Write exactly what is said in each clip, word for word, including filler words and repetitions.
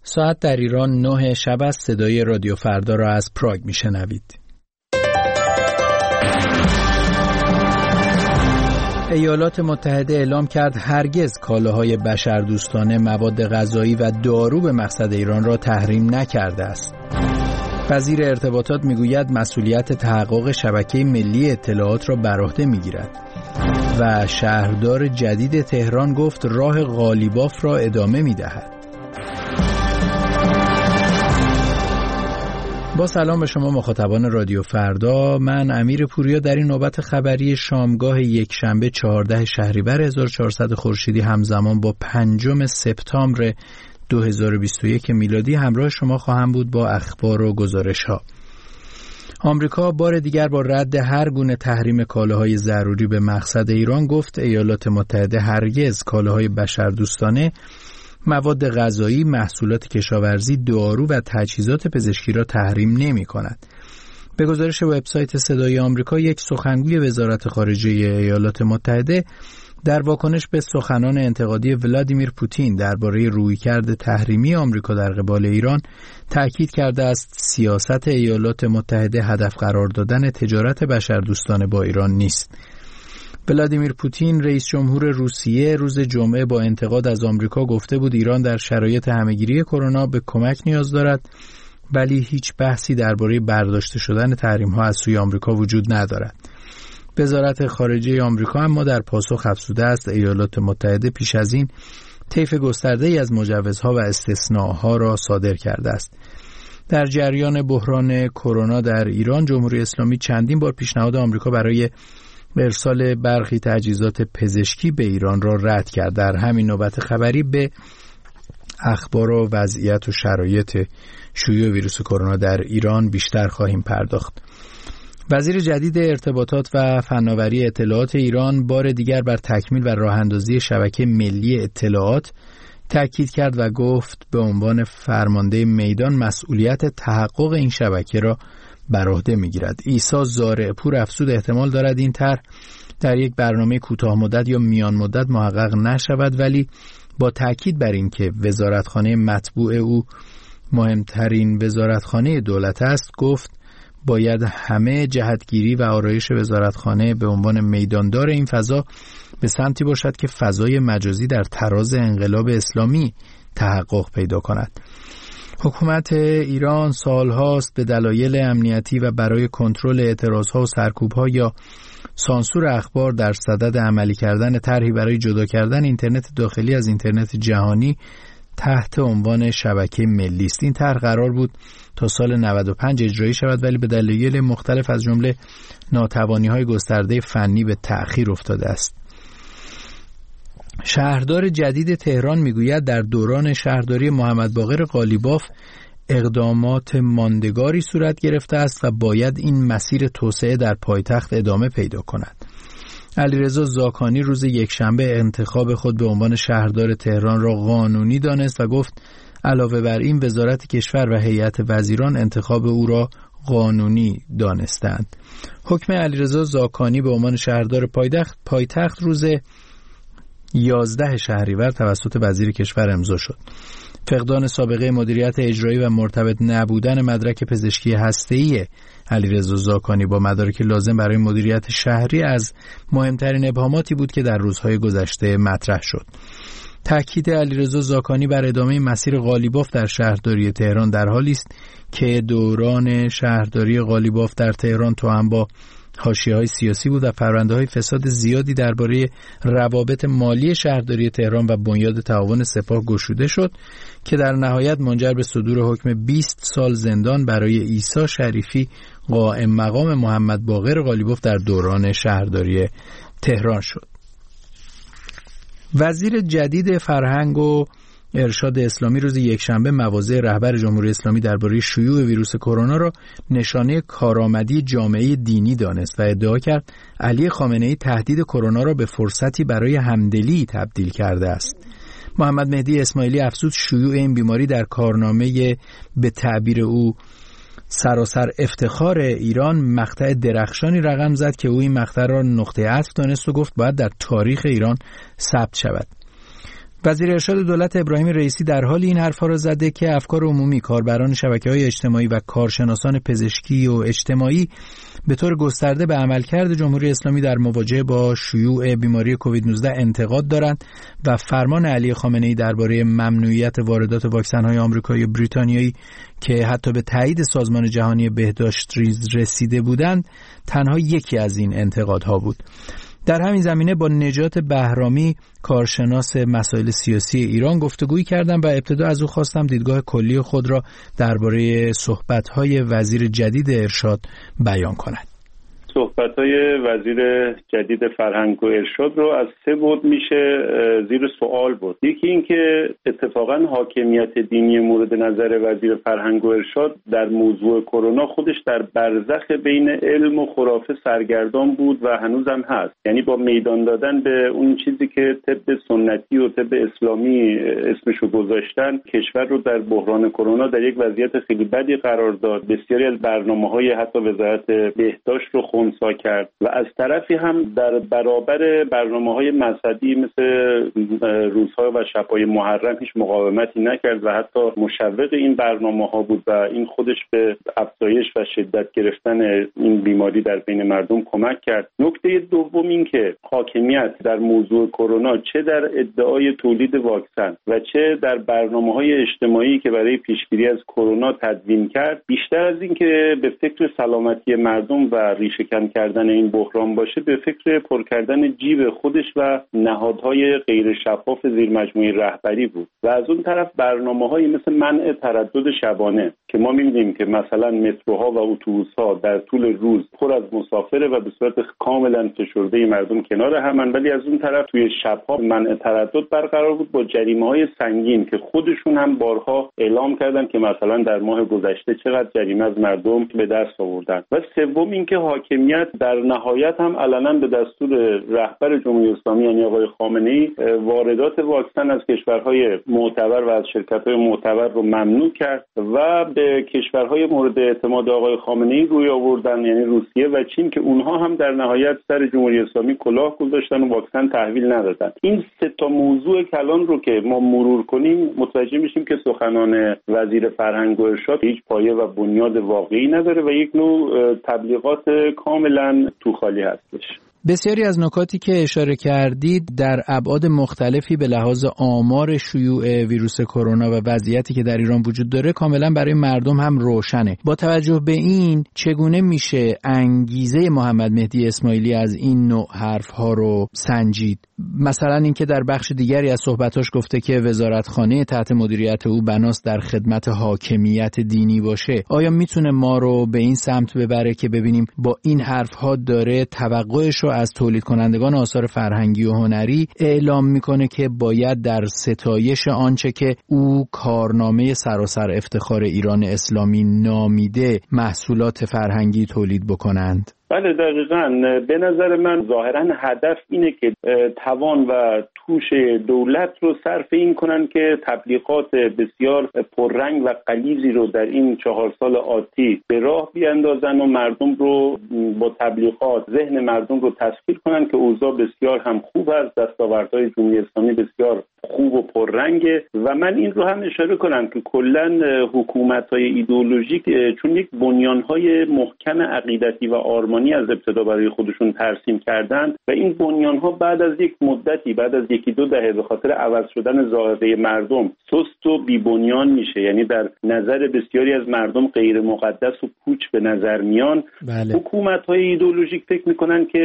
ساعت در ایران نه شب است. صدای رادیو فردا را از پراگ میشنوید. ایالات متحده اعلام کرد هرگز کالاهای بشردوستانه، مواد غذایی و دارو به مقصد ایران را تحریم نکرده است. وزیر ارتباطات میگوید مسئولیت تحقق شبکه ملی اطلاعات را بر عهده میگیرد و شهردار جدید تهران گفت راه قالیباف را ادامه میدهد. با سلام به شما مخاطبان رادیو فردا، من امیر پوریا در این نوبت خبری شامگاه یک شنبه چهاردهم شهریور هزار و چهارصد خورشیدی همزمان با پنجم سپتامبر دو هزار و بیست و یک میلادی همراه شما خواهم بود با اخبار و گزارش ها. آمریکا بار دیگر با رد هر گونه تحریم کالاهای ضروری به مقصد ایران گفت ایالات متحده هرگز کالاهای بشردوستانه، مواد غذایی، محصولات کشاورزی، دارو و تجهیزات پزشکی را تحریم نمی کند. به گزارش وبسایت صدای آمریکا، یک سخنگوی وزارت خارجه ایالات متحده در واکنش به سخنان انتقادی ولادیمیر پوتین درباره رویکرد تحریمی آمریکا در قبال ایران تأکید کرده است سیاست ایالات متحده هدف قرار دادن تجارت بشردوستانه با ایران نیست. ولادیمیر پوتین رئیس جمهور روسیه روز جمعه با انتقاد از آمریکا گفته بود ایران در شرایط همهگیری کرونا به کمک نیاز دارد، ولی هیچ بحثی درباره برداشته شدن تحریم‌ها از سوی آمریکا وجود ندارد. وزارت خارجه آمریکا اما در پاسخ افزوده است ایالات متحده پیش از این طیف گسترده‌ای از مجوزها و استثناءها را صادر کرده است. در جریان بحران کرونا در ایران، جمهوری اسلامی چندین بار پیشنهاد آمریکا برای ارسال برخی تجهیزات پزشکی به ایران را رد کرد. در همین نوبت خبری به اخبار و وضعیت و شرایط شیوع ویروس کرونا در ایران بیشتر خواهیم پرداخت. وزیر جدید ارتباطات و فناوری اطلاعات ایران بار دیگر بر تکمیل و راه‌اندازی شبکه ملی اطلاعات تاکید کرد و گفت به عنوان فرمانده میدان مسئولیت تحقق این شبکه را بر عهده می‌گیرد. عیسی زارع‌پور افزود احتمال دارد این طرح در یک برنامه کوتاه مدت یا میان مدت محقق نشود، ولی با تاکید بر این که وزارتخانه مطبوع او مهمترین وزارتخانه دولت است، گفت باید همه جهتگیری و آرایش وزارتخانه به عنوان میداندار این فضا به سمتی باشد که فضای مجازی در تراز انقلاب اسلامی تحقق پیدا کند. حکومت ایران سالهاست به دلایل امنیتی و برای کنترل اعتراضها و سرکوبها یا سانسور اخبار در صدد عملی کردن طرحی برای جدا کردن اینترنت داخلی از اینترنت جهانی تحت عنوان شبکه ملی است. این طرح قرار بود تا سال نود و پنج اجرایی شود، ولی به دلایل مختلف از جمله ناتوانی‌های گسترده فنی به تأخیر افتاده است. شهردار جدید تهران میگوید در دوران شهرداری محمد باقر قالیباف اقدامات ماندگاری صورت گرفته است و باید این مسیر توسعه در پایتخت ادامه پیدا کند. علیرضا زاکانی روز یکشنبه انتخاب خود به عنوان شهردار تهران را قانونی دانست و گفت علاوه بر این وزارت کشور و هیئت وزیران انتخاب او را قانونی دانستند. حکم علیرضا زاکانی به عنوان شهردار پایتخت پایتخت روز یازده شهریور توسط وزیر کشور امضا شد. فقدان سابقه مدیریت اجرایی و مرتبط نبودن مدرک پزشکی هسته‌ای علیرضا زاکانی با مدارک لازم برای مدیریت شهری از مهمترین ابهاماتی بود که در روزهای گذشته مطرح شد. تاکید علیرضا زاکانی بر ادامه مسیر قالیباف در شهرداری تهران در حالی است که دوران شهرداری قالیباف در تهران توأم با حاشیه‌های سیاسی بود و پرونده‌های فساد زیادی درباره روابط مالی شهرداری تهران و بنیاد تعاون سپاه گشوده شد که در نهایت منجر به صدور حکم بیست سال زندان برای عیسی شریفی قائم مقام محمد باقر قالیباف در دوران شهرداری تهران شد. وزیر جدید فرهنگ و ارشاد اسلامی روز یکشنبه مواضع رهبر جمهوری اسلامی درباره شیوع ویروس کرونا را نشانه کارآمدی جامعه دینی دانست و ادعا کرد علی خامنه‌ای تهدید کرونا را به فرصتی برای همدلی تبدیل کرده است. محمد مهدی اسماعیلی افزود شیوع این بیماری در کارنامه به تعبیر او سراسر افتخار ایران مقطع درخشانی رقم زد که او این مقطع را نقطه عطف دانست و گفت باید در تاریخ ایران ثبت شود. وزیر ارشاد دولت ابراهیم رئیسی در حال این حرفا را زده که افکار عمومی، کاربران شبکه‌های اجتماعی و کارشناسان پزشکی و اجتماعی به طور گسترده به عملکرد جمهوری اسلامی در مواجهه با شیوع بیماری کووید نوزده انتقاد دارند و فرمان علی خامنه‌ای درباره ممنوعیت واردات واکسن‌های آمریکایی و بریتانیایی که حتی به تایید سازمان جهانی بهداشت رسیده بودند تنها یکی از این انتقادها بود. در همین زمینه با نجات بهرامی، کارشناس مسائل سیاسی ایران، گفتگویی کردم و ابتدا از او خواستم دیدگاه کلی خود را درباره صحبت‌های وزیر جدید ارشاد بیان کند. صحبت‌های وزیر جدید فرهنگ و ارشاد رو از سه بود میشه زیر سوال برد. یکی این که اتفاقاً حاکمیت دینی مورد نظر وزیر فرهنگ و ارشاد در موضوع کرونا خودش در برزخ بین علم و خرافه سرگردان بود و هنوزم هست. یعنی با میدان دادن به اون چیزی که طب سنتی و طب اسلامی اسمشو گذاشتن، کشور رو در بحران کرونا در یک وضعیت خیلی بدی قرار داد. بسیاری از برنامه‌های حتی وزارت بهداشت رو خنثی کرد و از طرفی هم در برابر برنامه‌های مذهبی مثل روزها و شب‌های محرم هیچ مقاومتی نکرد و حتی مشوق این برنامه‌ها بود و این خودش به افزایش و شدت گرفتن این بیماری در بین مردم کمک کرد. نکته دوم این که حاکمیت در موضوع کرونا چه در ادعای تولید واکسن و چه در برنامه‌های اجتماعی که برای پیشگیری از کرونا تدوین کرد، بیشتر از این که به فکر سلامتی مردم و ریشه کن کردن این بحران باشه، به فکر پر کردن جیب خودش و نهادهای غیر شفاف زیر مجموعه رهبری بود. و از اون طرف برنامه‌هایی مثل منع تردد شبانه که ما می‌بینیم که مثلا متروها و اتوبوس‌ها در طول روز پر از مسافره و به صورت کاملا فشرده مردم کنار همن، ولی از اون طرف توی شب‌ها منع تردد برقرار بود با جریمه‌های سنگین که خودشون هم بارها اعلام کردن که مثلا در ماه گذشته چقدر جریمه از مردم به دست آوردن. و سوم اینکه حاکمیت در نهایت هم علنا به دستور رهبر جمهوری اسلامی یعنی آقای خامنه‌ای واردات واکسن از کشورهای معتبر و از شرکت‌های معتبر رو ممنوع کرد و به کشورهای مورد اعتماد آقای خامنه‌ای روی آوردن، یعنی روسیه و چین، که اونها هم در نهایت سر جمهوری اسلامی کلاه گذاشتن و واکسن تحویل ندادن. این سه تا موضوع کلان رو که ما مرور کنیم متوجه میشیم که سخنان وزیر فرهنگ و ارشاد هیچ پایه و بنیاد واقعی نداره و یک نوع تبلیغات کاملا تو خالی هستش. بسیاری از نکاتی که اشاره کردید در ابعاد مختلفی به لحاظ آمار شیوع ویروس کرونا و وضعیتی که در ایران وجود داره کاملا برای مردم هم روشنه. با توجه به این چگونه میشه انگیزه محمد مهدی اسماعیلی از این نوع حرفها رو سنجید؟ مثلا اینکه در بخش دیگری از صحبتاش گفته که وزارتخانه تحت مدیریت او بناست در خدمت حاکمیت دینی باشه. آیا میتونه ما رو به این سمت ببره که ببینیم با این حرفها داره توقعش رو از تولید کنندگان آثار فرهنگی و هنری اعلام میکنه که باید در ستایش آنچه که او کارنامه سراسر افتخار ایران اسلامی نامیده محصولات فرهنگی تولید بکنند؟ بله دقیقاً. به نظر من ظاهراً هدف اینه که توان و توش دولت رو صرف این کنن که تبلیغات بسیار پررنگ و غلیظی رو در این چهار سال آتی به راه بیاندازن و مردم رو با تبلیغات ذهن مردم رو تسخیر کنن که اوضاع بسیار هم خوب است، دستاوردهای جمهوری اسلامی بسیار خوب و پررنگه. و من این رو هم اشاره کنم که کلاً حکومت‌های ایدئولوژیک چون یک بنیان‌های محکم عقیدتی و آرمانی از ابتدا برای خودشون ترسیم کردن و این بنیان‌ها بعد از یک مدتی، بعد از یکی دو دهه به خاطر عوض شدن ظاهره مردم سست و بی بنیان میشه، یعنی در نظر بسیاری از مردم غیر مقدس و پوچ به نظر میان. بله. حکومت‌های ایدئولوژیک فکر میکنن که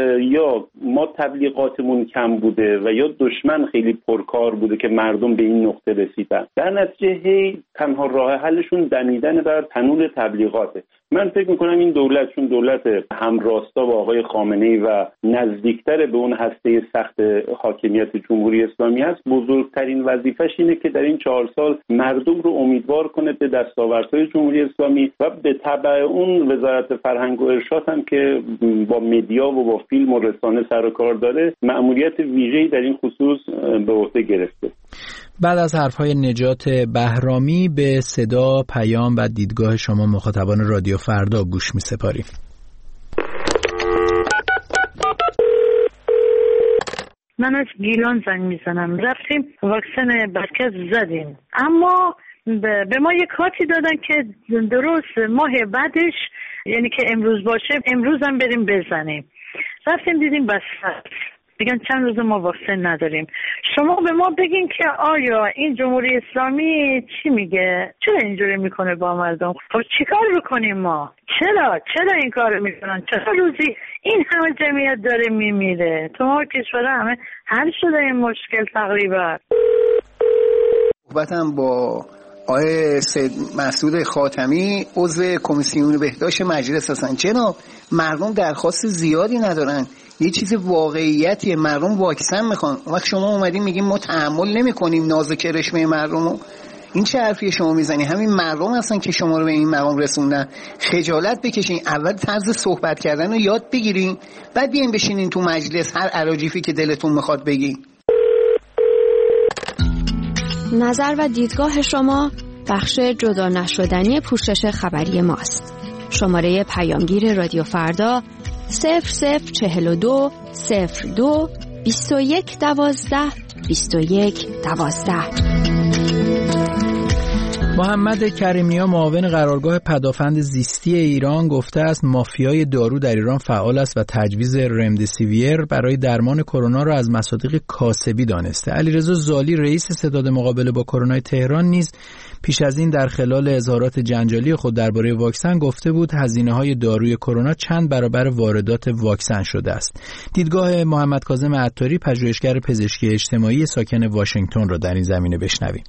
یا ما تبلیغاتمون کم بوده و یا دشمن خیلی پرکار بوده که مردم به این نقطه رسیدن. در نتیجه هی تنها راه حلشون دمیدن بر تنور تبلیغاته. من فکر میکنم این دولت چون دولت همراستا با آقای خامنه‌ای و نزدیکتر به اون هسته سخت حاکمیت جمهوری اسلامی هست، بزرگترین وظیفش اینه که در این چهار سال مردم رو امیدوار کنه به دستاوردهای جمهوری اسلامی و به تبع اون وزارت فرهنگ و ارشاد هم که با مدیا و با فیلم و رسانه سر و کار داره مأموریت ویژه‌ای در این خصوص به عهده گرفته. بعد از حرفهای نجات بهرامی به صدا، پیام و دیدگاه شما مخاطبان رادیو فردا گوش می‌سپاریم. من از گیلان زنگ میزنم. رفتیم واکسن برکز زدیم، اما به ما یک کارتی دادن که درست ماه بعدش، یعنی که امروز باشه امروز هم بریم بزنیم. رفتیم دیدیم بس دیگه چند روز ما واکسن نداریم. شما به ما بگین که آیا این جمهوری اسلامی چی میگه؟ چرا اینجوری میکنه با مردم؟ خب چیکار بکنیم ما؟ چرا چرا این کارو میکنن؟ چرا روزی این همه جمعیت داره میمیره؟ تو ما کشور همه حل شده این مشکل تقریبا. صحبتم با آقای سید مسعود خاتمی عضو کمیسیون بهداشت مجلس هستن. جناب، مردم درخواست زیادی ندارن، یه چیز واقعیتیه، مردم واکسن میخوان. وقت شما اومدین میگیم ما تحمل نمیکنیم ناز و کرشمه مردمو، این چه حرفی شما میزنی؟ همین مردم هستن که شما رو به این مقام رسوندن. خجالت بکشین، اول طرز صحبت کردن رو یاد بگیرین، بعد بیاین بشینین تو مجلس هر اراجیفی که دلتون میخواد بگین. نظر و دیدگاه شما بخش جدا نشدنی پوشش خبری ماست. شماره پیامگیر رادیو فردا صفر صفر چهل و دو صفر دو بیست و یک دوازده بیست و یک دوازده. محمد کریمیا معاون قرارگاه پدافند زیستی ایران گفته است مافیای دارو در ایران فعال است و تجویز رمدسیویر برای درمان کرونا را از مصادیق کاسبی دانسته. علیرضا زالی رئیس ستاد مقابله با کرونا تهران نیز پیش از این در خلال اظهارات جنجالی خود درباره واکسن گفته بود هزینه‌های داروی کرونا چند برابر واردات واکسن شده است. دیدگاه محمد کاظم عطاری پژوهشگر پزشکی اجتماعی ساکن واشنگتن را در این زمینه بشنویم.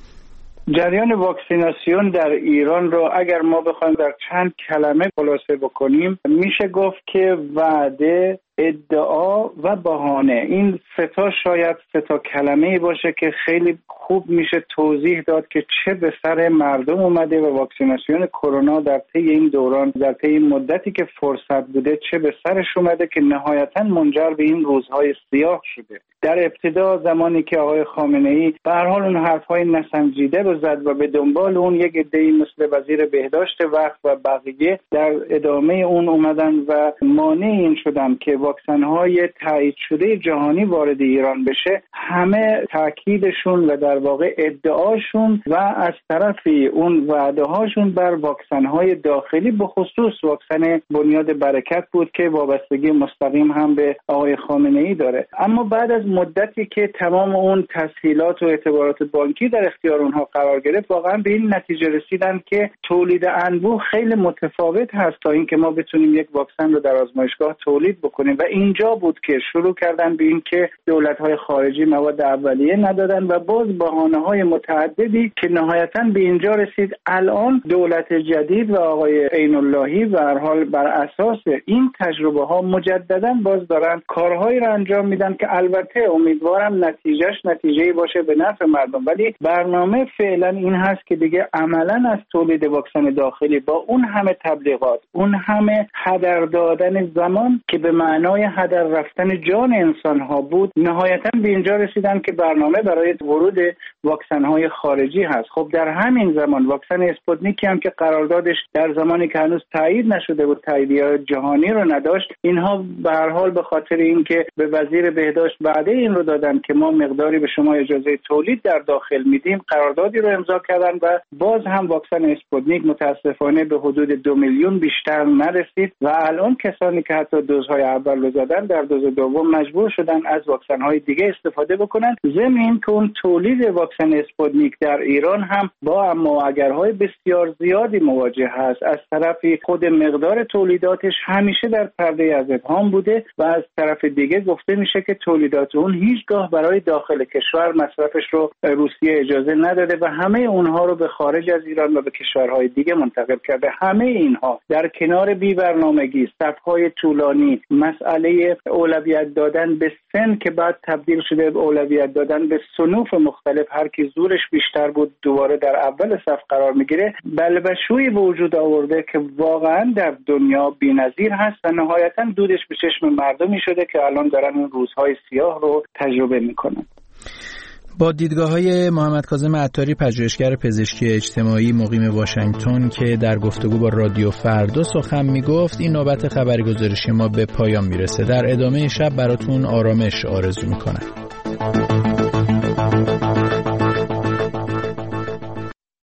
جریان واکسیناسیون در ایران رو اگر ما بخوایم در چند کلمه خلاصه بکنیم، میشه گفت که وعده، ادعا و بهانه، این سه تا شاید سه تا کلمه‌ای باشه که خیلی خوب میشه توضیح داد که چه به سر مردم اومده و واکسیناسیون کرونا در طی این دوران، در طی این مدتی که فرصت بوده، چه به سرش اومده که نهایتاً منجر به این روزهای سیاه شده. در ابتدا زمانی که آقای خامنه‌ای به هر حال اون حرف‌های نسنجیده رو زد و به دنبال اون یک عده‌ای مثل وزیر بهداشت وقت و بقیه در ادامه اون اومدن و مانع این شدن که واکسن‌های تایید شده جهانی وارد ایران بشه، همه تاکیدشون و در واقع ادعاشون و از طرفی اون وعده‌هاشون بر واکسن‌های داخلی به خصوص واکسن بنیاد برکت بود که وابستگی مستقیم هم به آقای خامنه‌ای داره. اما بعد از مدتی که تمام اون تسهیلات و اعتبارات بانکی در اختیار اونها قرار گرفت، واقعا به این نتیجه رسیدن که تولید انبوه خیلی متفاوت هست تا اینکه ما بتونیم یک واکسن رو در آزمایشگاه تولید بکنیم و اینجا بود که شروع کردن به این که دولت‌های خارجی مواد اولیه ندادن و باز بهانه‌های متعددی که نهایتاً به اینجا رسید الان دولت جدید و آقای عین اللهی و هر حال بر اساس این تجربه‌ها مجدداً باز دارن کارهایی را انجام میدن که البته امیدوارم نتیجهش نتیجه‌ای باشه به نفع مردم، ولی برنامه فعلا این هست که دیگه عملاً از تولید واکسن داخلی با اون همه تبلیغات، اون همه هدر دادن زمان که به معنای هدر رفتن جان انسان‌ها بود، نهایتاً به اینجا رسیدن که برنامه برای ورود واکسن‌های خارجی هست. خب در همین زمان واکسن اسپوتنیکی هم که قراردادش در زمانی که هنوز تایید نشده بود، تاییدیه جهانی رو نداشت، اینها به هر حال به خاطر اینکه به وزیر بهداشت وعده این رو دادن که ما مقداری به شما اجازه تولید در داخل میدیم، قراردادی رو امضا کردن و باز هم واکسن اسپوتنیک متاسفانه به حدود دو میلیون بیشتر نرسید و الان کسانی که حتی دوزهای اول رو زدن در دوز دوم مجبور شدن از واکسن‌های دیگه استفاده بکنن. ضمن این که اون تولید واکسن اسپوتنیک در ایران هم با اما اگرهای بسیار زیادی مواجه هست. از طرفی خود مقدار تولیداتش همیشه در پرده از ابهام بوده و از طرف دیگه گفته میشه که تولیدات اون هیچگاه برای داخل کشور مصرفش رو روسیه اجازه نداده و همه اونها رو به خارج از ایران و به کشورهای دیگه منتقل کرده. همه اینها در کنار بی برنامگی، صفهای طولانی، مسئله اولویت دادن به سن که بعد تبدیل شده به اولویت دادن به صنوف مختلف، هر کی زورش بیشتر بود دوباره در اول صف قرار میگیره، بلبشویی به وجود آورده که واقعا در دنیا بی‌نظیر هست و نهایتا دودش به چشم مردمی شده که الان دارن اون روزهای سیاه رو تجربه میکنن. با دیدگاه‌های محمد کاظم عطاری، پژوهشگر پزشکی اجتماعی مقیم واشنگتن که در گفتگو با رادیو فردا سخن میگفت، این نوبت خبری گزارشی ما به پایان میرسه. در ادامه شب براتون آرامش آرزو میکنم.